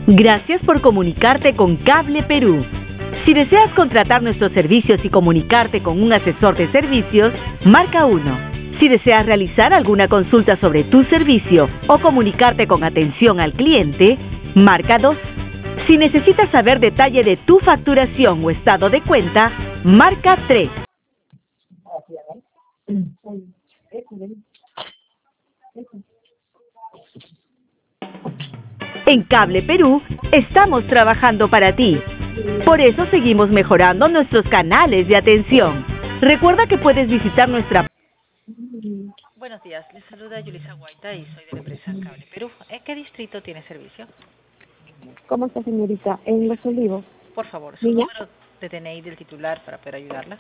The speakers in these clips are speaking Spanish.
Gracias por comunicarte con Cable Perú. Si deseas contratar nuestros servicios y comunicarte con un asesor de servicios, marca 1. Si deseas realizar alguna consulta sobre tu servicio o comunicarte con atención al cliente, marca 2. Si necesitas saber detalle de tu facturación o estado de cuenta, marca 3. En Cable Perú estamos trabajando para ti. Por eso seguimos mejorando nuestros canales de atención. Recuerda que puedes visitar nuestra... Buenos días, les saluda Yulisa Guaita y soy de la empresa Cable Perú. ¿En qué distrito tiene servicio? ¿Cómo está, señorita? En Los Olivos. Por favor, su número de DNI del titular para poder ayudarla.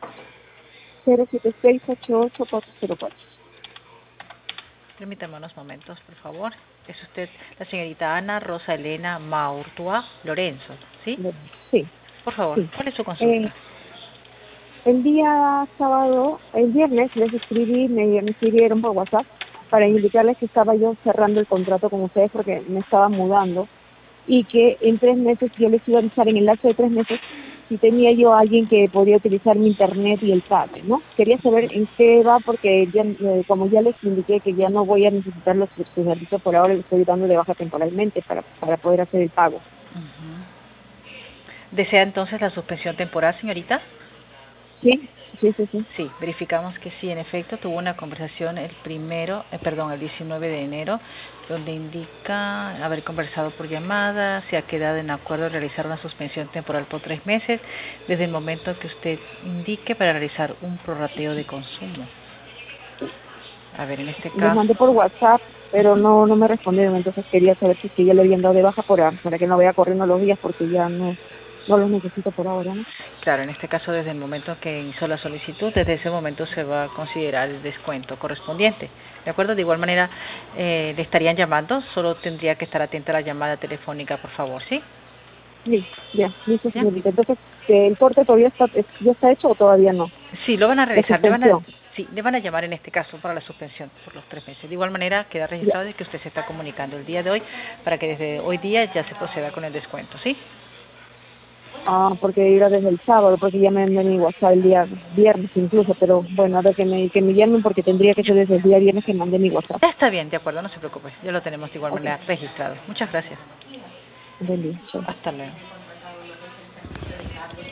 07688-404. Permítame unos momentos, por favor. Es usted la señorita Ana Rosa Elena Maurtua Lorenzo, ¿sí? Sí. Por favor, Sí. ¿cuál es su consulta? El día sábado, el viernes les escribí, me escribieron por WhatsApp para indicarles que estaba yo cerrando el contrato con ustedes porque me estaba mudando y que en 3 meses yo les iba a avisar en el lapso de 3 meses si tenía yo a alguien que podía utilizar mi internet y el cable, ¿no? Quería saber en qué va porque ya, como ya les indiqué que ya no voy a necesitar los servicios por ahora, les estoy dando de baja temporalmente para poder hacer el pago. ¿Desea entonces la suspensión temporal, señorita? Sí. Sí, verificamos que sí, en efecto, tuvo una conversación el 19 de enero, donde indica haber conversado por llamada, se ha quedado en acuerdo de realizar una suspensión temporal por 3 meses, desde el momento que usted indique para realizar un prorrateo de consumo. A ver, en este caso... Les mandé por WhatsApp, pero no me respondieron, entonces quería saber si ya le habían dado de baja para que no vaya corriendo los días porque ya no los necesito por ahora, ¿no? Claro, en este caso, desde el momento que hizo la solicitud, desde ese momento se va a considerar el descuento correspondiente. ¿De acuerdo? De igual manera, le estarían llamando, solo tendría que estar atenta a la llamada telefónica, por favor, ¿sí? Sí, ya, listo, señorita. Entonces, ¿el corte todavía ya está hecho o todavía no? Sí, lo van a realizar. Le van a llamar en este caso para la suspensión por los 3 meses. De igual manera, queda registrado de que usted se está comunicando el día de hoy para que desde hoy día ya se proceda con el descuento, ¿sí? Porque era desde el sábado, porque ya me mandé mi WhatsApp el día viernes incluso, pero bueno, a ver que me llamen porque tendría que ser desde el día viernes que mandé mi WhatsApp. Ya está bien, de acuerdo, no se preocupe, ya lo tenemos de igual manera registrado. Muchas gracias. Buen día. Hasta luego.